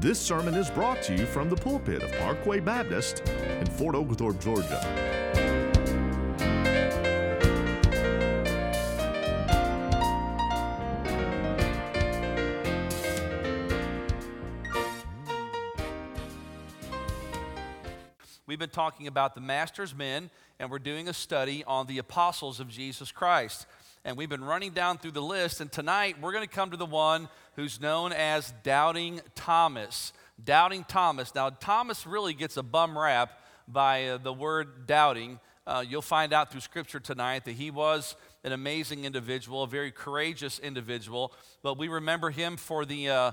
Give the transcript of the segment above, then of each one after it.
This sermon is brought to you from the pulpit of Parkway Baptist in Fort Oglethorpe, Georgia. We've been talking about the master's men, and we're doing a study on the apostles of Jesus Christ. And we've been running down through the list, and tonight we're going to come to the one who's known as Doubting Thomas. Doubting Thomas. Now, Thomas really gets a bum rap by the word doubting. You'll find out through Scripture tonight that he was an amazing individual, a very courageous individual. But we remember him for the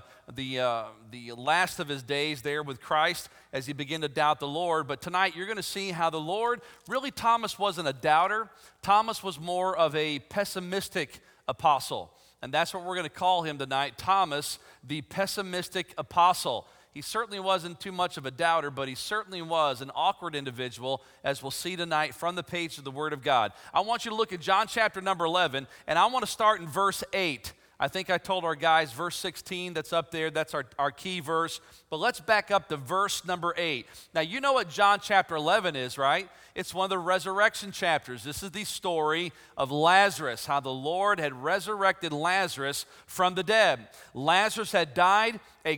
last of his days there with Christ as he began to doubt the Lord. But tonight you're going to see how the Lord, really Thomas wasn't a doubter. Thomas was more of a pessimistic apostle. And that's what we're going to call him tonight, Thomas, the pessimistic apostle. He certainly wasn't too much of a doubter, but he certainly was an awkward individual, as we'll see tonight from the page of the Word of God. I want you to look at John chapter number 11, and I want to start in verse 8. I think I told our guys verse 16 that's up there, that's our key verse. But let's back up to verse number 8. Now, you know what John chapter 11 is, right? It's one of the resurrection chapters. This is the story of Lazarus, how the Lord had resurrected Lazarus from the dead. Lazarus had died, a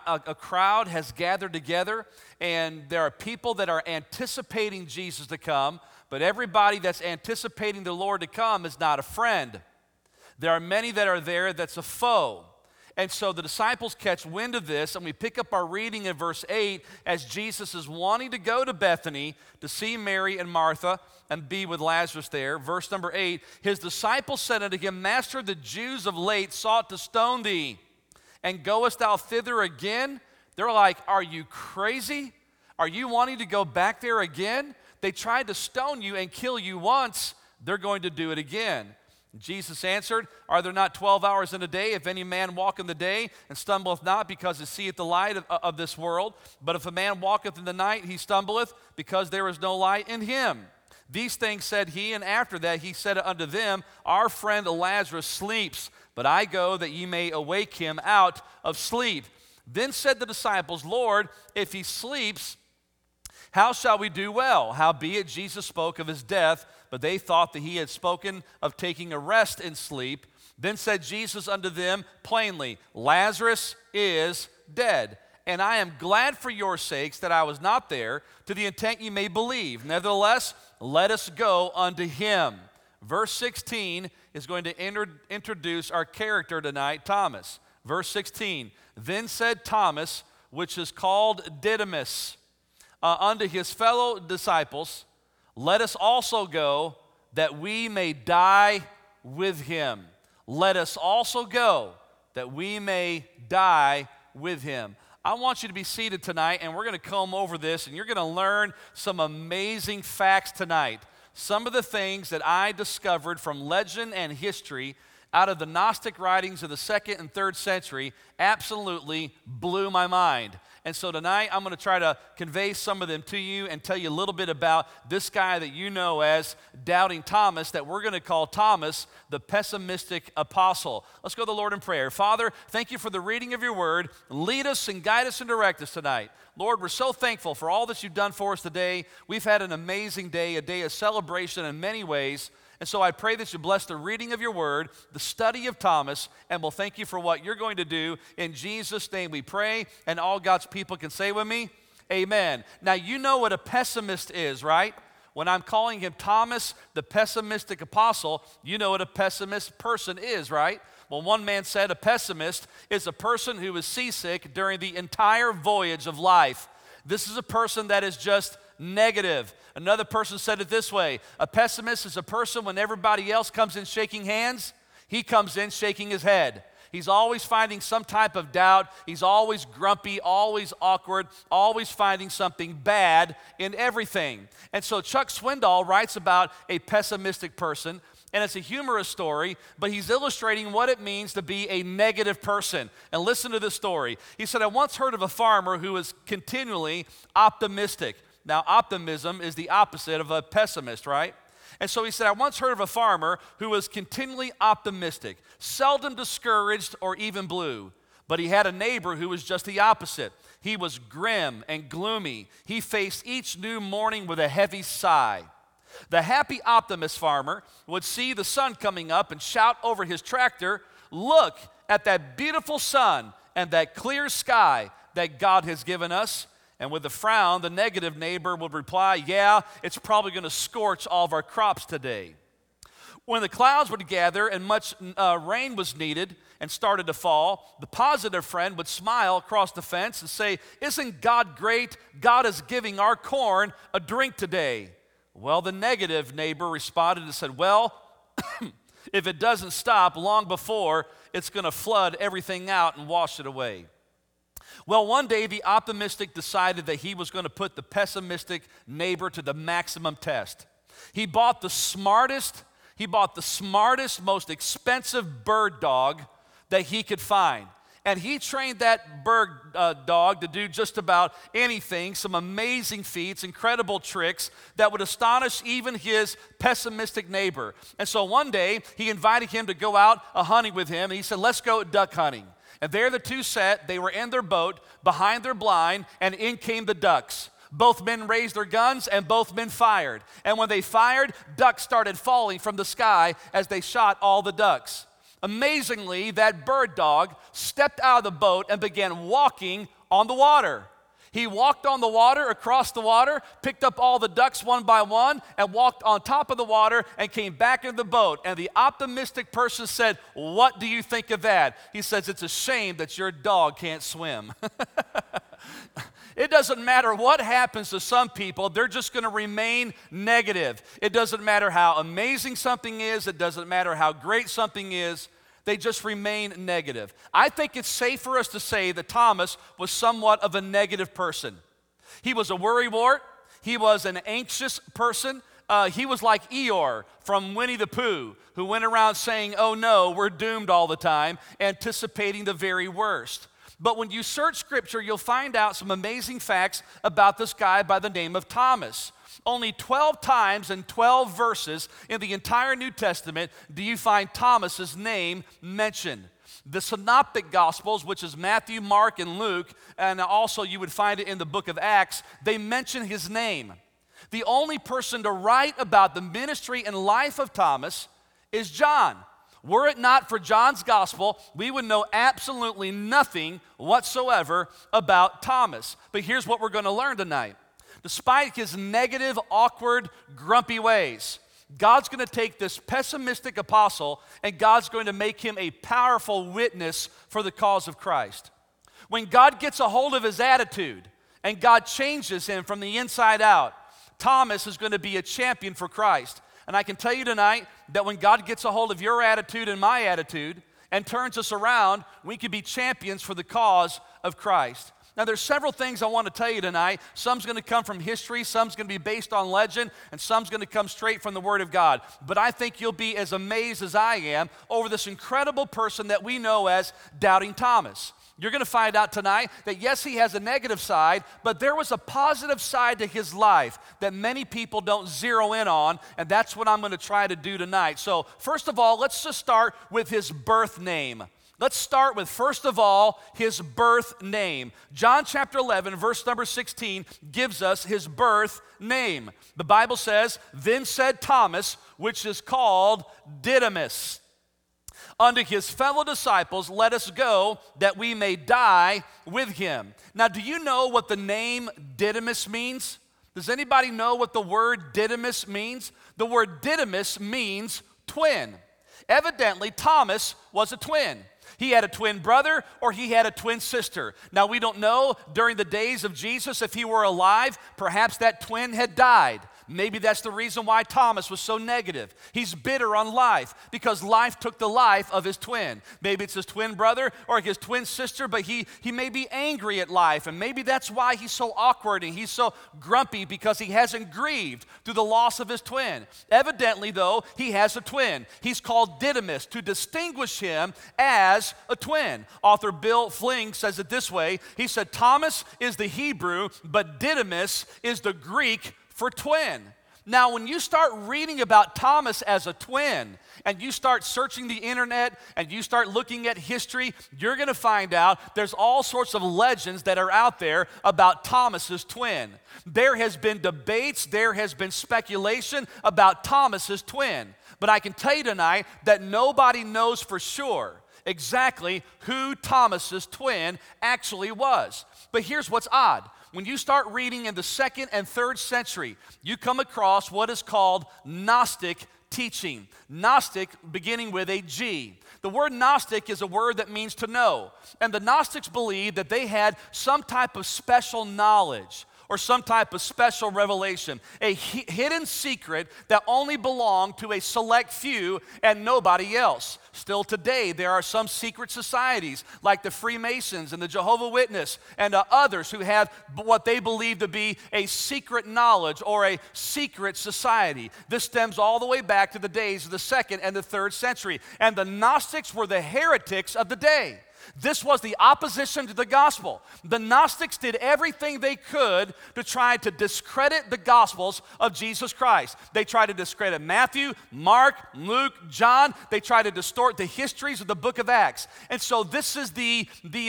crowd has gathered together, and there are people that are anticipating Jesus to come, but everybody that's anticipating the Lord to come is not a friend. There are many that are there that's a foe. And so the disciples catch wind of this, and we pick up our reading in verse 8 as Jesus is wanting to go to Bethany to see Mary and Martha and be with Lazarus there. Verse number 8, his disciples said unto him, Master, the Jews of late sought to stone thee, and goest thou thither again? They're like, are you crazy? Are you wanting to go back there again? They tried to stone you and kill you once. They're going to do it again. Jesus answered, are there not 12 hours in a day? If any man walk in the day and stumbleth not, because he seeth the light of this world. But if a man walketh in the night, he stumbleth, because there is no light in him. These things said he, and after that he said unto them, our friend Lazarus sleeps, but I go that ye may awake him out of sleep. Then said the disciples, Lord, if he sleeps, how shall we do well? Howbeit Jesus spoke of his death, but they thought that he had spoken of taking a rest in sleep. Then said Jesus unto them plainly, Lazarus is dead, and I am glad for your sakes that I was not there, to the intent ye may believe. Nevertheless, let us go unto him. Verse 16 is going to introduce our character tonight, Thomas. Verse 16, then said Thomas, which is called Didymus, unto his fellow disciples, let us also go that we may die with him. Let us also go that we may die with him. I want you to be seated tonight, and we're going to comb over this, and you're going to learn some amazing facts tonight. Some of the things that I discovered from legend and history out of the Gnostic writings of the 2nd and 3rd century absolutely blew my mind. And so tonight I'm going to try to convey some of them to you and tell you a little bit about this guy that you know as Doubting Thomas, that we're going to call Thomas, the pessimistic apostle. Let's go to the Lord in prayer. Father, thank you for the reading of your word. Lead us and guide us and direct us tonight. Lord, we're so thankful for all that you've done for us today. We've had an amazing day, a day of celebration in many ways. And so I pray that you bless the reading of your word, the study of Thomas, and we'll thank you for what you're going to do. In Jesus' name we pray, and all God's people can say with me, amen. Now, you know what a pessimist is, right? When I'm calling him Thomas, the pessimistic apostle, you know what a pessimist person is, right? Well, one man said a pessimist is a person who is seasick during the entire voyage of life. This is a person that is just negative. Another person said it this way, a pessimist is a person when everybody else comes in shaking hands, he comes in shaking his head. He's always finding some type of doubt. He's always grumpy, always awkward, always finding something bad in everything. And so Chuck Swindoll writes about a pessimistic person, and it's a humorous story, but he's illustrating what it means to be a negative person. And listen to this story. He said, I once heard of a farmer who was continually optimistic. Now, optimism is the opposite of a pessimist, right? And so he said, I once heard of a farmer who was continually optimistic, seldom discouraged or even blue, But he had a neighbor who was just the opposite. He was grim and gloomy. He faced each new morning with a heavy sigh. The happy optimist farmer would see the sun coming up and shout over his tractor, "Look at that beautiful sun and that clear sky that God has given us." And with a frown, the negative neighbor would reply, "Yeah, it's probably going to scorch all of our crops today." When the clouds would gather and much rain was needed and started to fall, the positive friend would smile across the fence and say, "Isn't God great? God is giving our corn a drink today." Well, the negative neighbor responded and said, "Well, if it doesn't stop long before, it's going to flood everything out and wash it away." Well, one day the optimistic decided that he was going to put the pessimistic neighbor to the maximum test. He bought the smartest, most expensive bird dog that he could find. And he trained that bird dog to do just about anything, some amazing feats, incredible tricks that would astonish even his pessimistic neighbor. And so one day, he invited him to go out hunting with him, and he said, "Let's go duck hunting." And there the two sat. They were in their boat, behind their blind, and in came the ducks. Both men raised their guns, and both men fired. And when they fired, ducks started falling from the sky as they shot all the ducks. Amazingly, that bird dog stepped out of the boat and began walking on the water. He walked on the water, across the water, picked up all the ducks one by one, and walked on top of the water and came back into the boat. And the optimistic person said, "What do you think of that?" He says, "It's a shame that your dog can't swim." It doesn't matter what happens to some people, they're just going to remain negative. It doesn't matter how amazing something is, it doesn't matter how great something is, they just remain negative. I think it's safe for us to say that Thomas was somewhat of a negative person. He was a worrywart, he was an anxious person. He was like Eeyore from Winnie the Pooh, who went around saying, "Oh no, we're doomed" all the time, anticipating the very worst. But when you search Scripture, you'll find out some amazing facts about this guy by the name of Thomas. Only 12 times in 12 verses in the entire New Testament do you find Thomas's name mentioned. The Synoptic Gospels, which is Matthew, Mark, and Luke, and also you would find it in the book of Acts, they mention his name. The only person to write about the ministry and life of Thomas is John. Were it not for John's gospel, we would know absolutely nothing whatsoever about Thomas. But here's what we're going to learn tonight. Despite his negative, awkward, grumpy ways, God's going to take this pessimistic apostle and God's going to make him a powerful witness for the cause of Christ. When God gets a hold of his attitude and God changes him from the inside out, Thomas is going to be a champion for Christ. And I can tell you tonight that when God gets a hold of your attitude and my attitude and turns us around, we can be champions for the cause of Christ. Now, there's several things I want to tell you tonight. Some's going to come from history, some's going to be based on legend, and some's going to come straight from the Word of God. But I think you'll be as amazed as I am over this incredible person that we know as Doubting Thomas. You're going to find out tonight that yes, he has a negative side, but there was a positive side to his life that many people don't zero in on, and that's what I'm going to try to do tonight. So first of all, let's just start with his birth name. Let's start with, first of all, his birth name. John chapter 11, verse number 16, gives us his birth name. The Bible says, "Then said Thomas, which is called Didymus, unto his fellow disciples, let us go, that we may die with him." Now, do you know what the name Didymus means? Does anybody know what the word Didymus means? The word Didymus means twin. Evidently, Thomas was a twin. He had a twin brother or he had a twin sister. Now, we don't know during the days of Jesus if he were alive. Perhaps that twin had died. Maybe that's the reason why Thomas was so negative. He's bitter on life because life took the life of his twin. Maybe it's his twin brother or his twin sister, but he may be angry at life, and maybe that's why he's so awkward and he's so grumpy, because he hasn't grieved through the loss of his twin. Evidently, though, he has a twin. He's called Didymus to distinguish him as a twin. Author Bill Fling says it this way. He said, "Thomas is the Hebrew, but Didymus is the Greek for twin." Now, when you start reading about Thomas as a twin, and you start searching the internet, and you start looking at history, you're going to find out there's all sorts of legends that are out there about Thomas's twin. There has been debates, there has been speculation about Thomas's twin. But I can tell you tonight that nobody knows for sure exactly who Thomas's twin actually was. But here's what's odd. When you start reading in the 2nd and 3rd century, you come across what is called Gnostic teaching. Gnostic beginning with a G. The word Gnostic is a word that means to know. And the Gnostics believed that they had some type of special knowledge or some type of special revelation, a hidden secret that only belonged to a select few and nobody else. Still today, there are some secret societies like the Freemasons and the Jehovah's Witnesses and others who have what they believe to be a secret knowledge or a secret society. This stems all the way back to the days of the 2nd and the 3rd century. And the Gnostics were the heretics of the day. This was the opposition to the gospel. The Gnostics did everything they could to try to discredit the gospels of Jesus Christ. They tried to discredit Matthew, Mark, Luke, John. They tried to distort the histories of the book of Acts. And so this is the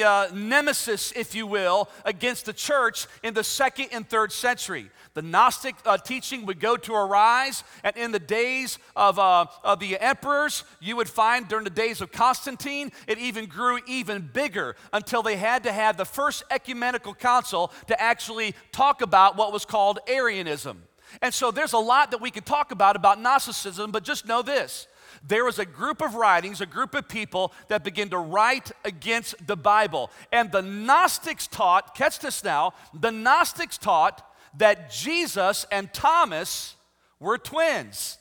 nemesis, if you will, against the church in the 2nd and 3rd century. The Gnostic teaching would go to arise, and in the days of the emperors, you would find during the days of Constantine, it even grew even bigger until they had to have the first ecumenical council to actually talk about what was called Arianism. And so there's a lot that we could talk about Gnosticism, but just know this. There was a group of writings, a group of people that began to write against the Bible. And the Gnostics taught, catch this now, the Gnostics taught that Jesus and Thomas were twins.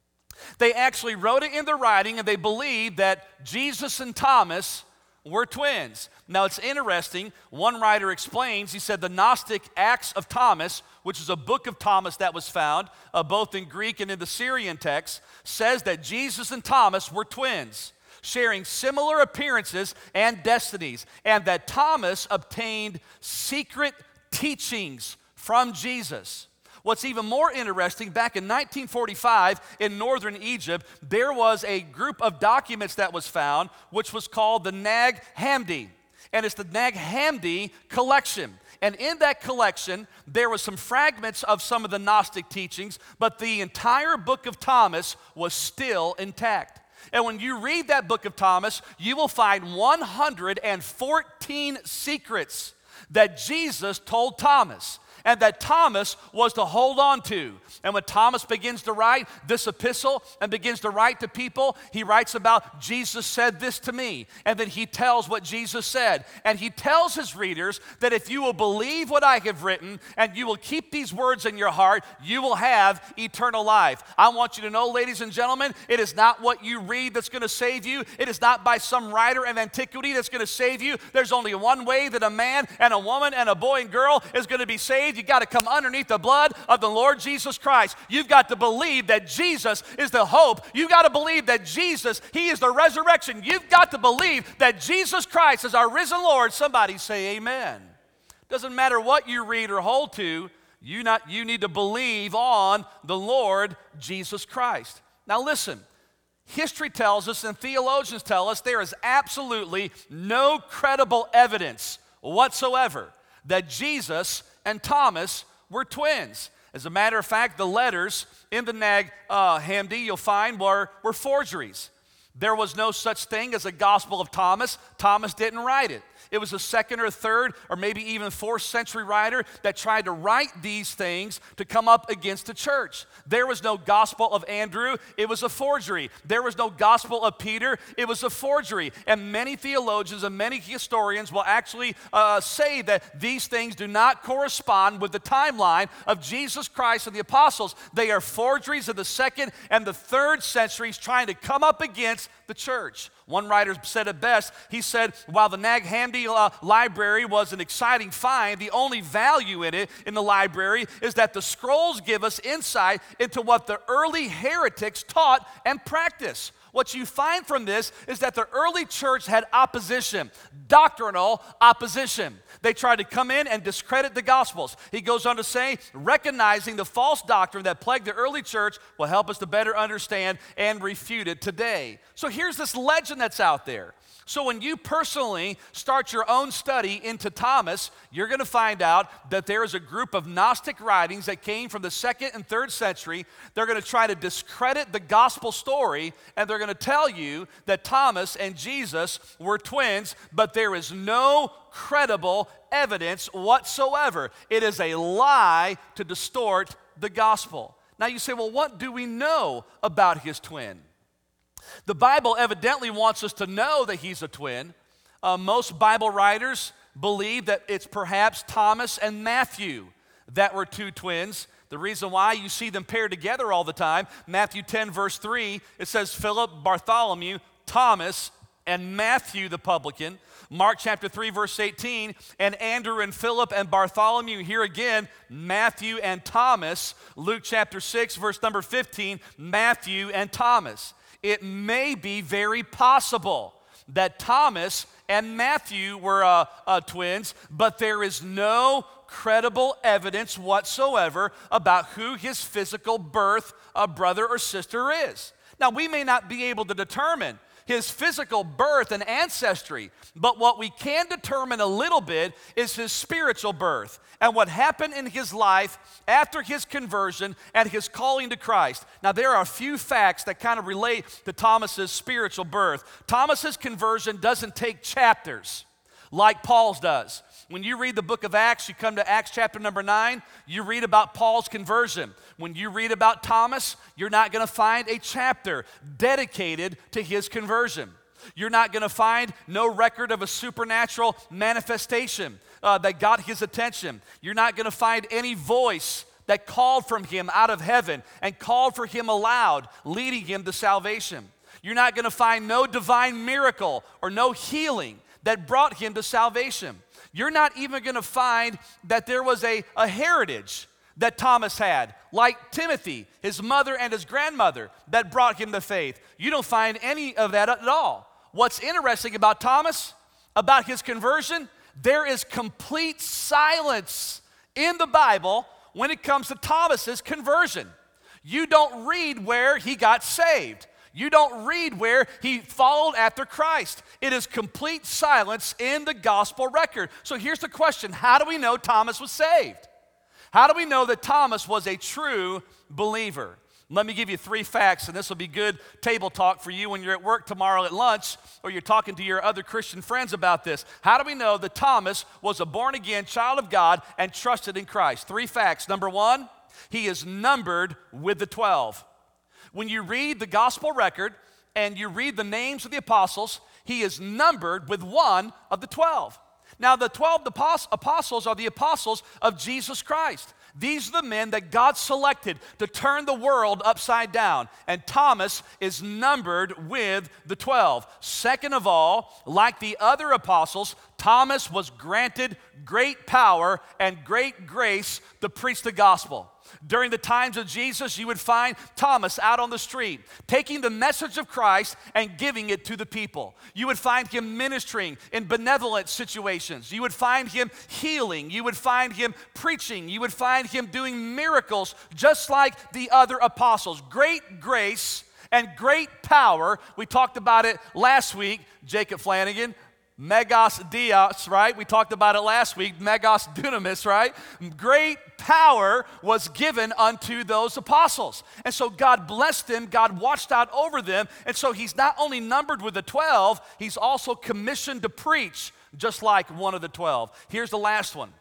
They actually wrote it in the writing, and they believed that Jesus and Thomas were twins. Now it's interesting, one writer explains, he said the Gnostic Acts of Thomas, which is a book of Thomas that was found, both in Greek and in the Syrian text, says that Jesus and Thomas were twins, sharing similar appearances and destinies, and that Thomas obtained secret teachings from Jesus. What's even more interesting, back in 1945 in northern Egypt, there was a group of documents that was found, which was called the Nag Hammadi. And it's the Nag Hammadi collection. And in that collection, there were some fragments of some of the Gnostic teachings, but the entire book of Thomas was still intact. And when you read that book of Thomas, you will find 114 secrets that Jesus told Thomas, and that Thomas was to hold on to. And when Thomas begins to write this epistle and begins to write to people, he writes about Jesus said this to me. And then he tells what Jesus said. And he tells his readers that if you will believe what I have written and you will keep these words in your heart, you will have eternal life. I want you to know, ladies and gentlemen, it is not what you read that's going to save you. It is not by some writer of antiquity that's going to save you. There's only one way that a man and a woman and a boy and girl is going to be saved. You've got to come underneath the blood of the Lord Jesus Christ. You've got to believe that Jesus is the hope. You've got to believe that Jesus, He is the resurrection. You've got to believe that Jesus Christ is our risen Lord. Somebody say amen. Doesn't matter what you read or hold to, you need to believe on the Lord Jesus Christ. Now listen, history tells us and theologians tell us there is absolutely no credible evidence whatsoever that Jesus and Thomas were twins. As a matter of fact, the letters in the Nag Hammadi you'll find were forgeries. There was no such thing as a Gospel of Thomas. Thomas didn't write it. It was a 2nd or 3rd or maybe even 4th century writer that tried to write these things to come up against the church. There was no Gospel of Andrew. It was a forgery. There was no Gospel of Peter. It was a forgery. And many theologians and many historians will actually say that these things do not correspond with the timeline of Jesus Christ and the apostles. They are forgeries of the 2nd and the 3rd centuries trying to come up against the church. One writer said it best. He said, while the Nag Hammadi library was an exciting find, the only value in it, in the library, is that the scrolls give us insight into what the early heretics taught and practiced. What you find from this is that the early church had opposition, doctrinal opposition. They tried to come in and discredit the Gospels. He goes on to say, recognizing the false doctrine that plagued the early church will help us to better understand and refute it today. So here's this legend that's out there. So when you personally start your own study into Thomas, you're going to find out that there is a group of Gnostic writings that came from the 2nd and 3rd century. They're going to try to discredit the gospel story, and they're going to tell you that Thomas and Jesus were twins, but there is no credible evidence whatsoever. It is a lie to distort the gospel. Now you say, well, what do we know about his twin? The Bible evidently wants us to know that he's a twin. Most Bible writers believe that it's perhaps Thomas and Matthew that were two twins. The reason why you see them paired together all the time, Matthew 10 verse 3, it says Philip, Bartholomew, Thomas, and Matthew the publican. Mark chapter 3 verse 18, and Andrew and Philip and Bartholomew, here again, Matthew and Thomas. Luke chapter 6 verse number 15, Matthew and Thomas. It may be very possible that Thomas and Matthew were twins, but there is no credible evidence whatsoever about who his physical birth brother or sister is. Now, we may not be able to determine his physical birth and ancestry, but what we can determine a little bit is his spiritual birth and what happened in his life after his conversion and his calling to Christ. Now, there are a few facts that kind of relate to Thomas's spiritual birth. Thomas's conversion doesn't take chapters like Paul's does. When you read the book of Acts, you come to Acts chapter number 9, you read about Paul's conversion. When you read about Thomas, you're not going to find a chapter dedicated to his conversion. You're not going to find no record of a supernatural manifestation that got his attention. You're not going to find any voice that called from him out of heaven and called for him aloud, leading him to salvation. You're not going to find no divine miracle or no healing that brought him to salvation. You're not even going to find that there was a heritage that Thomas had, like Timothy, his mother and his grandmother, that brought him to faith. You don't find any of that at all. What's interesting about Thomas, about his conversion, there is complete silence in the Bible when it comes to Thomas's conversion. You don't read where he got saved. You don't read where he followed after Christ. It is complete silence in the gospel record. So here's the question: how do we know Thomas was saved? How do we know that Thomas was a true believer? Let me give you 3 facts, and this will be good table talk for you when you're at work tomorrow at lunch, or you're talking to your other Christian friends about this. How do we know that Thomas was a born-again child of God and trusted in Christ? 3 facts. Number 1, he is numbered with the 12. When you read the gospel record and you read the names of the apostles, he is numbered with one of the 12. Now, the 12 apostles are the apostles of Jesus Christ. These are the men that God selected to turn the world upside down. And Thomas is numbered with the 12. Second of all, like the other apostles, Thomas was granted great power and great grace to preach the gospel. During the times of Jesus, you would find Thomas out on the street, taking the message of Christ and giving it to the people. You would find him ministering in benevolent situations. You would find him healing. You would find him preaching. You would find him doing miracles just like the other apostles. Great grace and great power. We talked about it last week, Jacob Flanagan. Megas Dios, right? We talked about it last week. Megas Dunamis, right? Great power was given unto those apostles. And so God blessed them. God watched out over them. And so he's not only numbered with the 12, he's also commissioned to preach just like one of the 12. Here's the last one.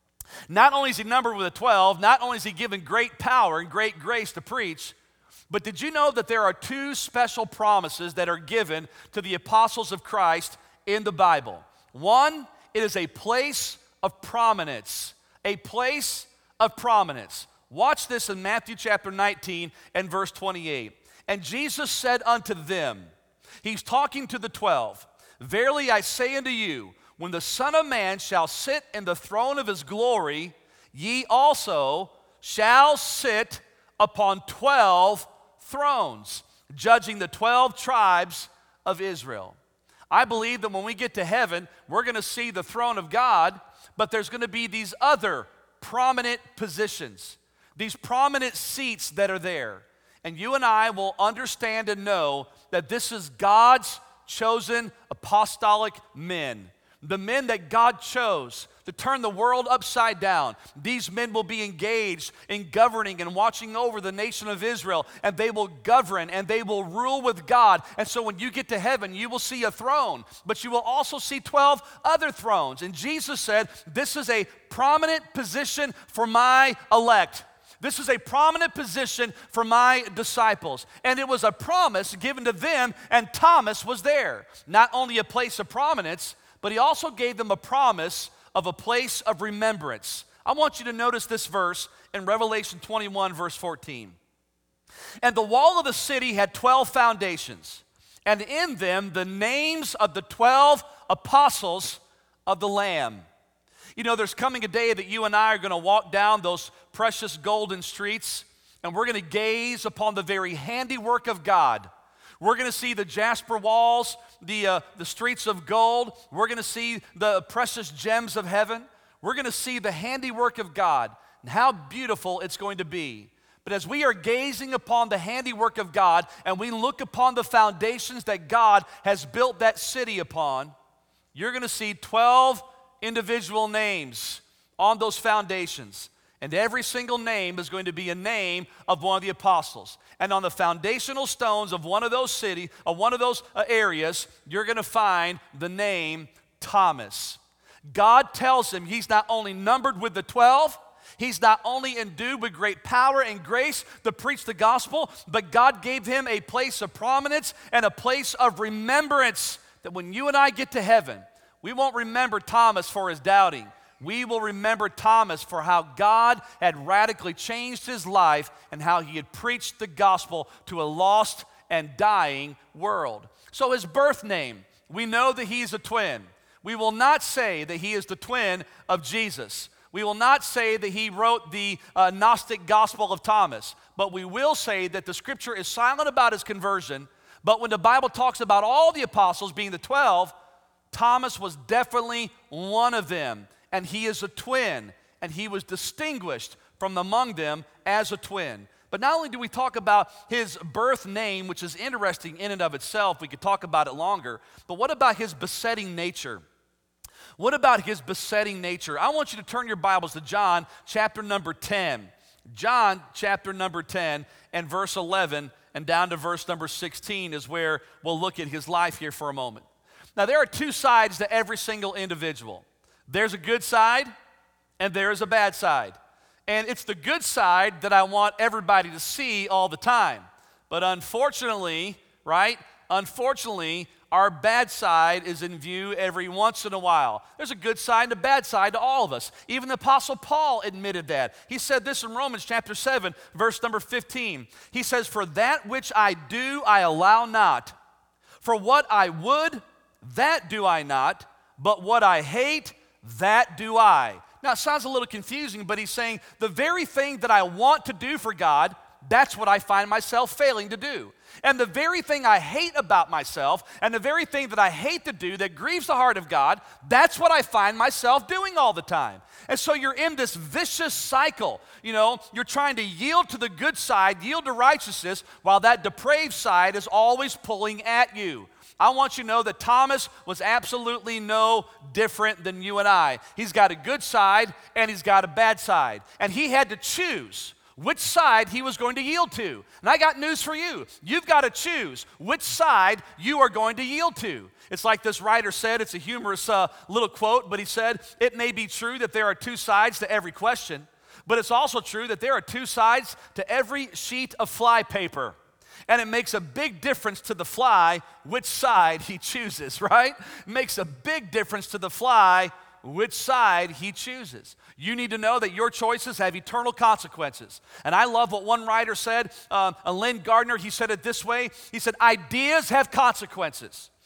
Not only is he numbered with the 12, not only is he given great power and great grace to preach, but did you know that there are 2 special promises that are given to the apostles of Christ in the Bible? One, it is a place of prominence. A place of prominence. Watch this in Matthew chapter 19 and verse 28. And Jesus said unto them, he's talking to the 12, verily I say unto you, when the Son of Man shall sit in the throne of his glory, ye also shall sit upon 12 thrones, judging the 12 tribes of Israel. I believe that when we get to heaven, we're going to see the throne of God, but there's going to be these other prominent positions, these prominent seats that are there. And you and I will understand and know that this is God's chosen apostolic men, the men that God chose to turn the world upside down. These men will be engaged in governing and watching over the nation of Israel, and they will govern and they will rule with God. And so when you get to heaven, you will see a throne, but you will also see 12 other thrones. And Jesus said, this is a prominent position for my elect. This is a prominent position for my disciples. And it was a promise given to them, and Thomas was there. Not only a place of prominence, but he also gave them a promise of a place of remembrance. I want you to notice this verse in Revelation 21, verse 14. And the wall of the city had 12 foundations, and in them the names of the 12 apostles of the Lamb. You know, there's coming a day that you and I are going to walk down those precious golden streets, and we're going to gaze upon the very handiwork of God. We're going to see the jasper walls, the streets of gold. We're going to see the precious gems of heaven. We're going to see the handiwork of God and how beautiful it's going to be. But as we are gazing upon the handiwork of God and we look upon the foundations that God has built that city upon, you're going to see 12 individual names on those foundations. And every single name is going to be a name of one of the apostles. And on the foundational stones of one of those areas, you're going to find the name Thomas. God tells him he's not only numbered with the 12, he's not only endued with great power and grace to preach the gospel, but God gave him a place of prominence and a place of remembrance, that when you and I get to heaven, we won't remember Thomas for his doubting. We will remember Thomas for how God had radically changed his life and how he had preached the gospel to a lost and dying world. So his birth name, we know that he's a twin. We will not say that he is the twin of Jesus. We will not say that he wrote the Gnostic Gospel of Thomas, but we will say that the scripture is silent about his conversion. But when the Bible talks about all the apostles being the 12, Thomas was definitely one of them, and he is a twin, and he was distinguished from among them as a twin. But not only do we talk about his birth name, which is interesting in and of itself, we could talk about it longer, but what about his besetting nature? What about his besetting nature? I want you to turn your Bibles to John chapter number 10. John chapter number 10 and verse 11 and down to verse number 16 is where we'll look at his life here for a moment. Now, there are two sides to every single individual. There's a good side and there is a bad side. And it's the good side that I want everybody to see all the time. But unfortunately, our bad side is in view every once in a while. There's a good side and a bad side to all of us. Even the Apostle Paul admitted that. He said this in Romans chapter 7, verse number 15. He says, "For that which I do, I allow not. For what I would, that do I not. But what I hate, that do I." Now, it sounds a little confusing, but he's saying the very thing that I want to do for God, that's what I find myself failing to do. And the very thing I hate about myself, and the very thing that I hate to do that grieves the heart of God, that's what I find myself doing all the time. And so you're in this vicious cycle. You know, you're trying to yield to the good side, yield to righteousness, while that depraved side is always pulling at you. I want you to know that Thomas was absolutely no different than you and I. He's got a good side and he's got a bad side. And he had to choose which side he was going to yield to. And I got news for you. You've got to choose which side you are going to yield to. It's like this writer said, it's a humorous little quote, but he said, "It may be true that there are two sides to every question, but it's also true that there are two sides to every sheet of fly paper. And it makes a big difference to the fly which side he chooses," right? It makes a big difference to the fly which side he chooses. You need to know that your choices have eternal consequences. And I love what one writer said, Lynn Gardner, he said it this way. He said, "Ideas have consequences.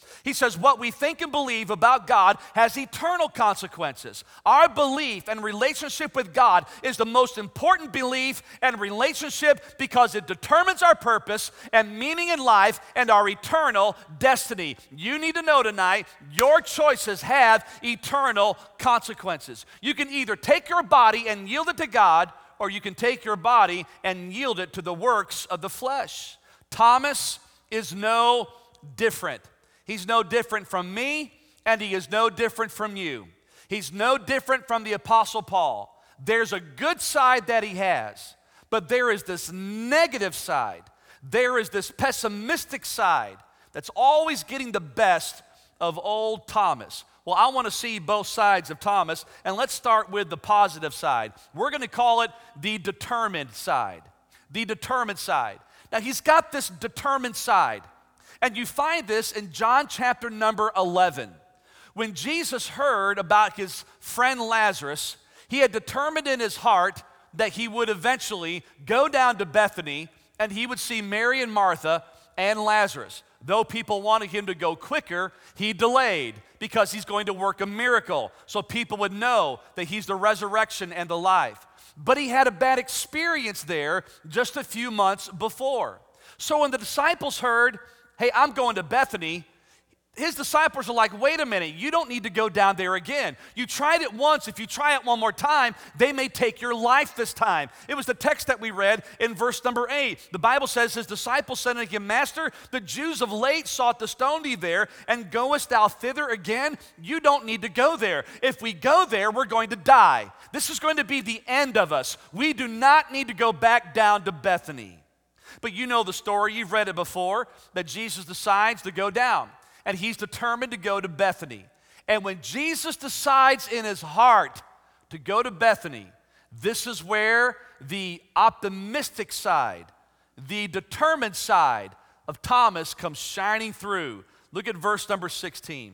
He says, what we think and believe about God has eternal consequences. Our belief and relationship with God is the most important belief and relationship because it determines our purpose and meaning in life and our eternal destiny. You need to know tonight, your choices have eternal consequences. You can either take your body and yield it to God, or you can take your body and yield it to the works of the flesh. Thomas is no different. He's no different from me, and he is no different from you. He's no different from the Apostle Paul. There's a good side that he has, but there is this negative side. There is this pessimistic side that's always getting the best of old Thomas. Well, I want to see both sides of Thomas, and let's start with the positive side. We're going to call it the determined side. The determined side. Now, he's got this determined side. And you find this in John chapter number 11. When Jesus heard about his friend Lazarus, he had determined in his heart that he would eventually go down to Bethany and he would see Mary and Martha and Lazarus. Though people wanted him to go quicker, he delayed because he's going to work a miracle so people would know that he's the resurrection and the life. But he had a bad experience there just a few months before. So when the disciples heard, hey, I'm going to Bethany, his disciples are like, wait a minute, you don't need to go down there again. You tried it once. If you try it one more time, they may take your life this time. It was the text that we read in verse number 8. The Bible says, his disciples said unto him, Master, the Jews of late sought to stone thee there, and goest thou thither again? You don't need to go there. If we go there, we're going to die. This is going to be the end of us. We do not need to go back down to Bethany. But you know the story, you've read it before, that Jesus decides to go down, and he's determined to go to Bethany. And when Jesus decides in his heart to go to Bethany, this is where the optimistic side, the determined side of Thomas comes shining through. Look at verse number 16.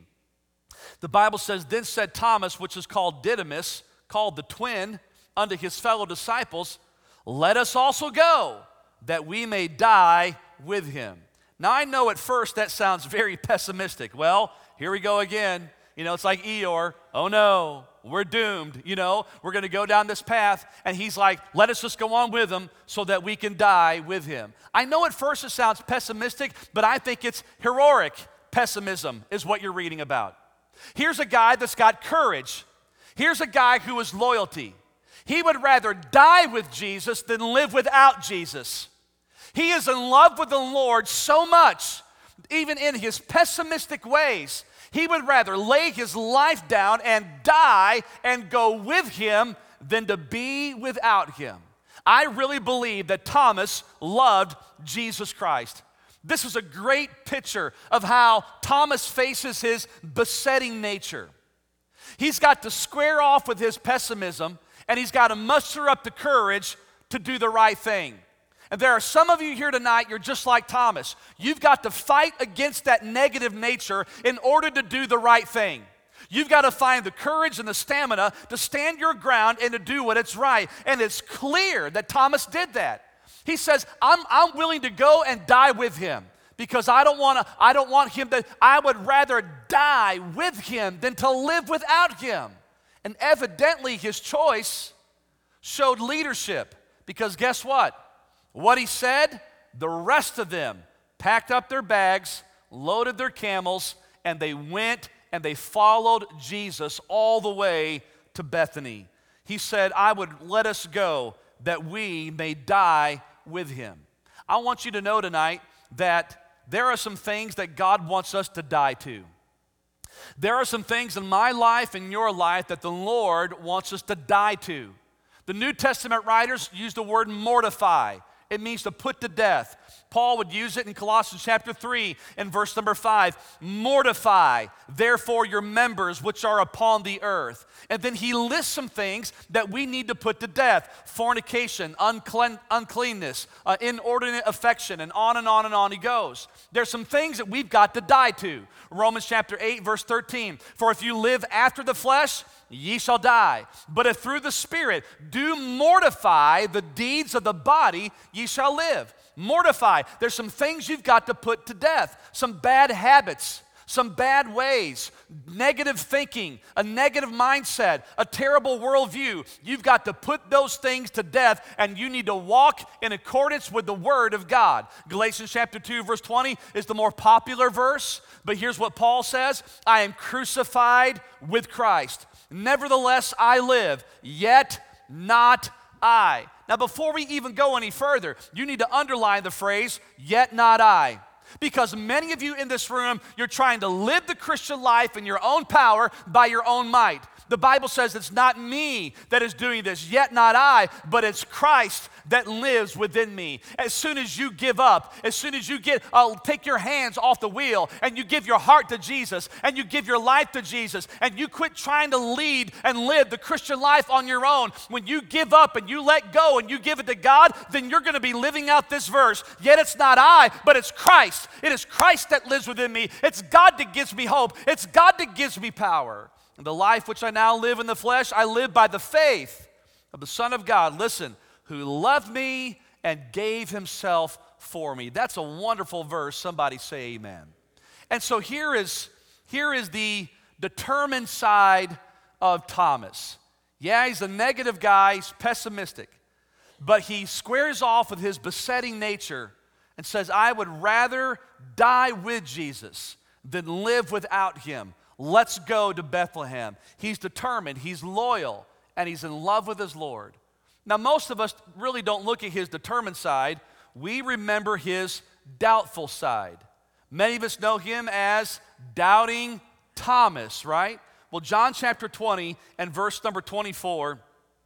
The Bible says, Then said Thomas, which is called Didymus, called the twin, unto his fellow disciples, Let us also go, that we may die with him. Now, I know at first that sounds very pessimistic. Well, here we go again. It's like Eeyore. Oh no, we're doomed. We're going to go down this path. And he's like, let us just go on with him so that we can die with him. I know at first it sounds pessimistic, but I think it's heroic pessimism is what you're reading about. Here's a guy that's got courage. Here's a guy who is loyalty. He would rather die with Jesus than live without Jesus. He is in love with the Lord so much, even in his pessimistic ways, he would rather lay his life down and die and go with him than to be without him. I really believe that Thomas loved Jesus Christ. This is a great picture of how Thomas faces his besetting nature. He's got to square off with his pessimism, and he's got to muster up the courage to do the right thing. And there are some of you here tonight, you're just like Thomas. You've got to fight against that negative nature in order to do the right thing. You've got to find the courage and the stamina to stand your ground and to do what is right. And it's clear that Thomas did that. He says, I'm willing to go and die with him because I don't want him to, I would rather die with him than to live without him. And evidently his choice showed leadership because guess what? What he said, the rest of them packed up their bags, loaded their camels, and they went and they followed Jesus all the way to Bethany. He said, I would let us go that we may die with him. I want you to know tonight that there are some things that God wants us to die to. There are some things in my life and your life that the Lord wants us to die to. The New Testament writers use the word mortify. It means to put to death. Paul would use it in Colossians chapter 3 and verse number 5. Mortify, therefore, your members which are upon the earth. And then he lists some things that we need to put to death. Fornication, uncleanness, inordinate affection, and on and on and on he goes. There's some things that we've got to die to. Romans chapter 8, verse 13. For if you live after the flesh, ye shall die. But if through the Spirit do mortify the deeds of the body, ye shall live. Mortify. There's some things you've got to put to death. Some bad habits, some bad ways, negative thinking, a negative mindset, a terrible worldview. You've got to put those things to death, and you need to walk in accordance with the Word of God. Galatians chapter 2, verse 20 is the more popular verse, but here's what Paul says: I am crucified with Christ. Nevertheless, I live, yet not I. Now, before we even go any further, you need to underline the phrase, yet not I. Because many of you in this room, you're trying to live the Christian life in your own power by your own might. The Bible says it's not me that is doing this, yet not I, but it's Christ that lives within me. As soon as you give up, as soon as you take your hands off the wheel and you give your heart to Jesus and you give your life to Jesus and you quit trying to lead and live the Christian life on your own, when you give up and you let go and you give it to God, then you're going to be living out this verse. Yet it's not I, but it's Christ. It is Christ that lives within me. It's God that gives me hope. It's God that gives me power. And the life which I now live in the flesh, I live by the faith of the Son of God, listen, who loved me and gave himself for me. That's a wonderful verse. Somebody say amen. And so here is the determined side of Thomas. Yeah, he's a negative guy, he's pessimistic, but he squares off with his besetting nature and says, I would rather die with Jesus than live without him. Let's go to Bethlehem. He's determined, he's loyal, and he's in love with his Lord. Now, most of us really don't look at his determined side. We remember his doubtful side. Many of us know him as Doubting Thomas, right? Well, John chapter 20 and verse number 24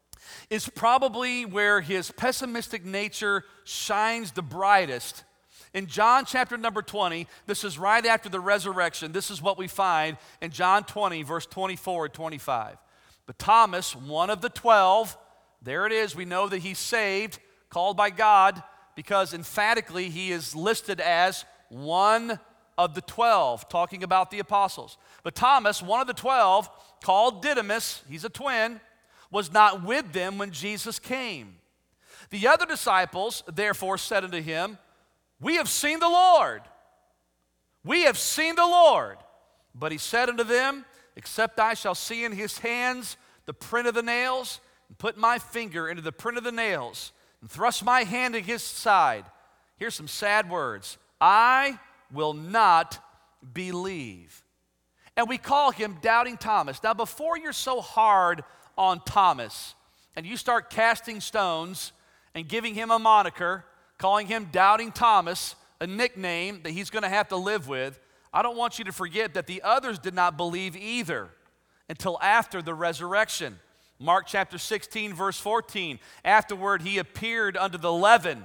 is probably where his pessimistic nature shines the brightest. In John chapter number 20, this is right after the resurrection. This is what we find in John 20, verse 24 and 25. But Thomas, one of the 12, there it is, we know that he's saved, called by God, because emphatically he is listed as one of the 12, talking about the apostles. But Thomas, one of the 12, called Didymus, he's a twin, was not with them when Jesus came. The other disciples therefore said unto him, We have seen the Lord. We have seen the Lord. But he said unto them, Except I shall see in his hands the print of the nails, and put my finger into the print of the nails, and thrust my hand in his side. Here's some sad words. I will not believe. And we call him Doubting Thomas. Now, before you're so hard on Thomas, and you start casting stones and giving him a moniker, calling him Doubting Thomas, a nickname that he's going to have to live with, I don't want you to forget that the others did not believe either until after the resurrection. Mark chapter 16, verse 14. Afterward, he appeared unto the 11.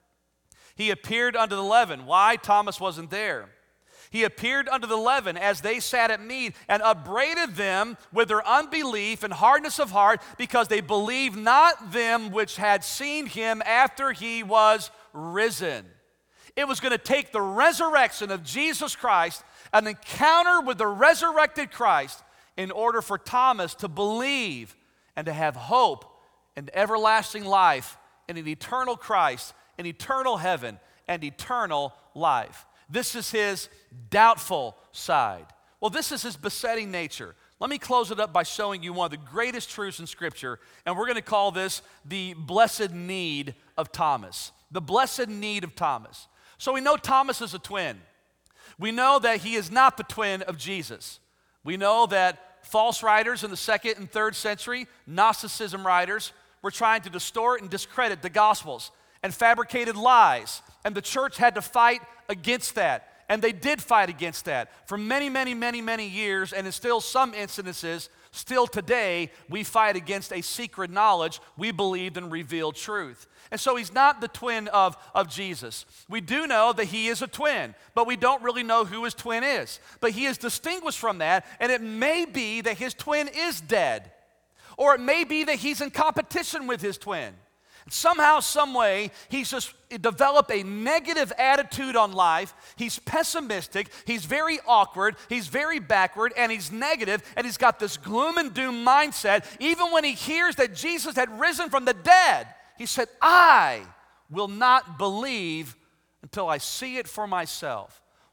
He appeared unto the 11. Why? Thomas wasn't there. He appeared unto the 11 as they sat at meat and upbraided them with their unbelief and hardness of heart, because they believed not them which had seen him after he was risen. It was going to take the resurrection of Jesus Christ, an encounter with the resurrected Christ, in order for Thomas to believe and to have hope and everlasting life in an eternal Christ, in eternal heaven, and eternal life. This is his doubtful side. Well, this is his besetting nature. Let me close it up by showing you one of the greatest truths in Scripture, and we're going to call this the blessed need of Thomas. The blessed need of Thomas. So we know Thomas is a twin. We know that he is not the twin of Jesus. We know that false writers in the 2nd and 3rd century, Gnosticism writers, were trying to distort and discredit the Gospels and fabricated lies. And the church had to fight against that. And they did fight against that for many, many, many, many years. And in still some instances, still today, we fight against a secret knowledge we believed in revealed truth. And so he's not the twin of Jesus. We do know that he is a twin, but we don't really know who his twin is. But he is distinguished from that, and it may be that his twin is dead, or it may be that he's in competition with his twin. Somehow, some way, he's just developed a negative attitude on life. He's pessimistic, he's very awkward, he's very backward, and he's negative, and he's got this gloom and doom mindset. Even when he hears that Jesus had risen from the dead, he said, I will not believe until I see it for myself.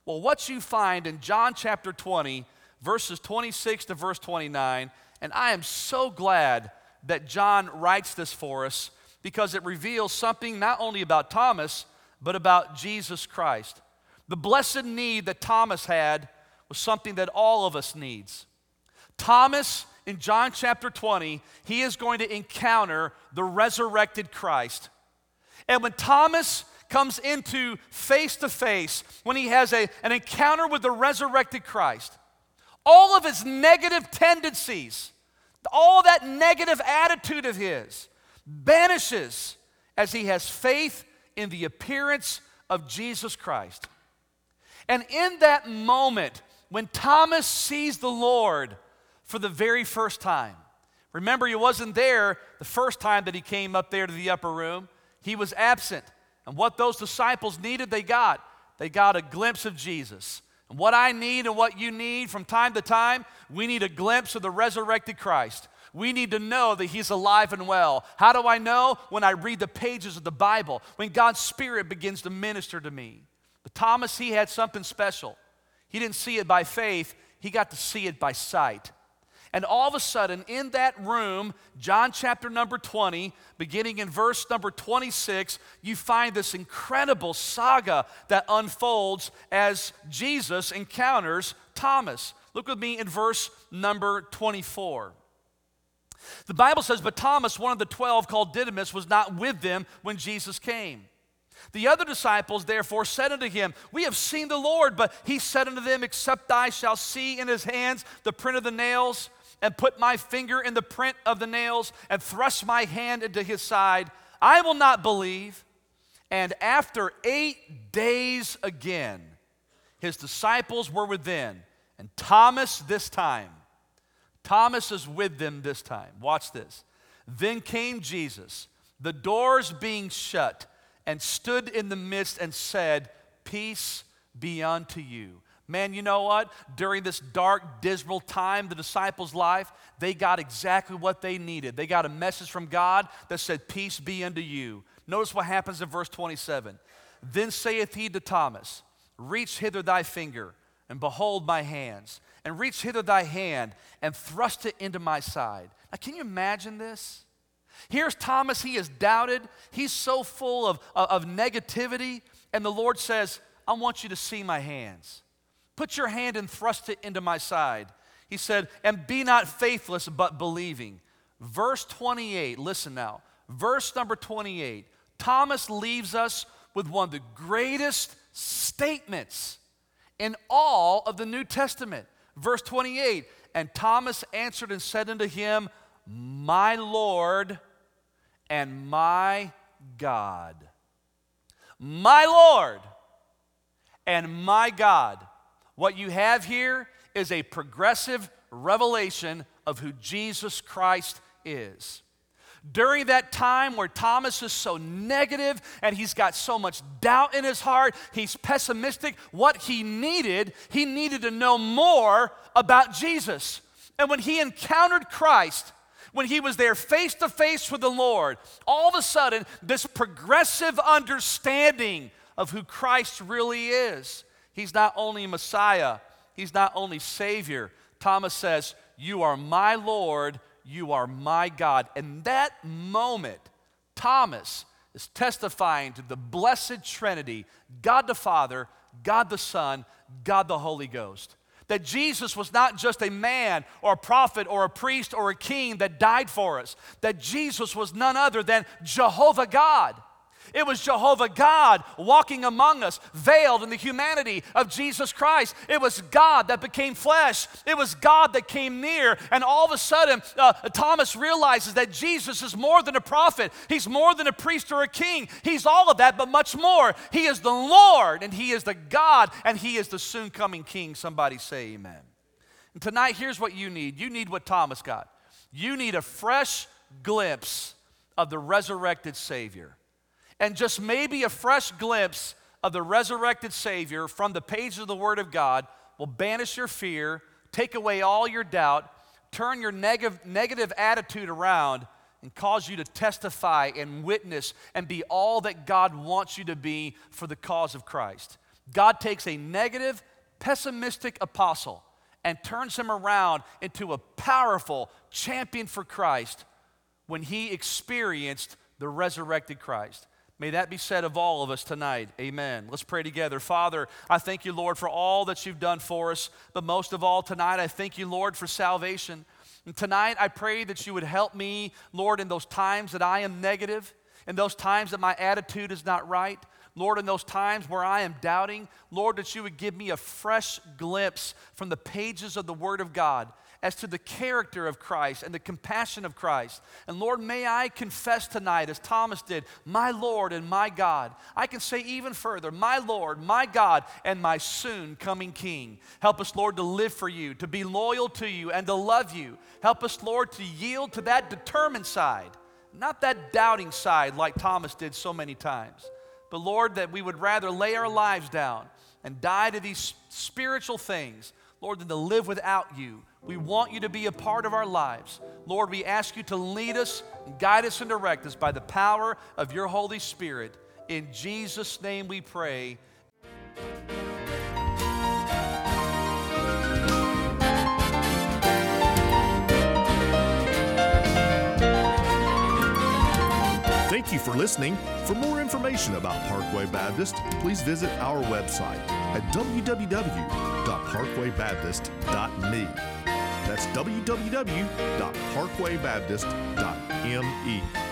Well, what you find in John chapter 20, verses 26 to verse 29, and I am so glad that John writes this for us because it reveals something not only about Thomas, but about Jesus Christ. The blessed need that Thomas had was something that all of us needs. Thomas, in John chapter 20, he is going to encounter the resurrected Christ. And when Thomas comes into face-to-face, when he has an encounter with the resurrected Christ, all of his negative tendencies, all that negative attitude of his, vanishes as he has faith in the appearance of Jesus Christ. And in that moment, when Thomas sees the Lord for the very first time, remember, he wasn't there the first time that he came up there to the upper room. He was absent. And what those disciples needed, they got. They got a glimpse of Jesus. And what I need and what you need from time to time, we need a glimpse of the resurrected Christ. We need to know that he's alive and well. How do I know? When I read the pages of the Bible, when God's Spirit begins to minister to me. But Thomas, he had something special. He didn't see it by faith, he got to see it by sight. And all of a sudden, in that room, John chapter number 20, beginning in verse number 26, you find this incredible saga that unfolds as Jesus encounters Thomas. Look with me in verse number 24. The Bible says, "But Thomas, one of the 12, called Didymus, was not with them when Jesus came. The other disciples therefore said unto him, We have seen the Lord. But he said unto them, Except I shall see in his hands the print of the nails, and put my finger in the print of the nails, and thrust my hand into his side, I will not believe. And after 8 days again, his disciples were within, and Thomas is with them this time. Watch this. Then came Jesus, the doors being shut, and stood in the midst and said, Peace be unto you." Man, you know what? During this dark, dismal time, the disciples' life, they got exactly what they needed. They got a message from God that said, Peace be unto you. Notice what happens in verse 27. Then saith he to Thomas, Reach hither thy finger, and behold my hands, and reach hither thy hand, and thrust it into my side. Now, can you imagine this? Here's Thomas, he is doubted. He's so full of negativity, and the Lord says, I want you to see my hands. Put your hand and thrust it into my side. He said, and be not faithless, but believing. Verse 28, listen now. Verse number 28, Thomas leaves us with one of the greatest statements in all of the New Testament. Verse 28, and Thomas answered and said unto him, My Lord and my God. My Lord and my God. What you have here is a progressive revelation of who Jesus Christ is. During that time where Thomas is so negative and he's got so much doubt in his heart, he's pessimistic, what he needed to know more about Jesus. And when he encountered Christ, when he was there face to face with the Lord, all of a sudden, this progressive understanding of who Christ really is. He's not only Messiah, he's not only Savior. Thomas says, You are my Lord, you are my God. And that moment, Thomas is testifying to the blessed Trinity, God the Father, God the Son, God the Holy Ghost. That Jesus was not just a man or a prophet or a priest or a king that died for us. That Jesus was none other than Jehovah God. It was Jehovah God walking among us, veiled in the humanity of Jesus Christ. It was God that became flesh. It was God that came near. And all of a sudden, Thomas realizes that Jesus is more than a prophet. He's more than a priest or a king. He's all of that, but much more. He is the Lord, and He is the God, and He is the soon-coming King. Somebody say amen. And tonight, here's what you need. You need what Thomas got. You need a fresh glimpse of the resurrected Savior. And just maybe a fresh glimpse of the resurrected Savior from the pages of the Word of God will banish your fear, take away all your doubt, turn your negative attitude around, and cause you to testify and witness and be all that God wants you to be for the cause of Christ. God takes a negative, pessimistic apostle and turns him around into a powerful champion for Christ when he experienced the resurrected Christ. May that be said of all of us tonight. Amen. Let's pray together. Father, I thank you, Lord, for all that you've done for us. But most of all tonight, I thank you, Lord, for salvation. And tonight, I pray that you would help me, Lord, in those times that I am negative, in those times that my attitude is not right. Lord, in those times where I am doubting, Lord, that you would give me a fresh glimpse from the pages of the Word of God as to the character of Christ and the compassion of Christ. And Lord, may I confess tonight, as Thomas did, my Lord and my God. I can say even further, my Lord, my God, and my soon coming King. Help us, Lord, to live for you, to be loyal to you, and to love you. Help us, Lord, to yield to that determined side, not that doubting side like Thomas did so many times. But Lord, that we would rather lay our lives down and die to these spiritual things, Lord, than to live without you. We want you to be a part of our lives. Lord, we ask you to lead us, guide us, and direct us by the power of your Holy Spirit. In Jesus' name we pray. Thank you for listening. For more information about Parkway Baptist, please visit our website at www.parkwaybaptist.me. That's www.parkwaybaptist.me.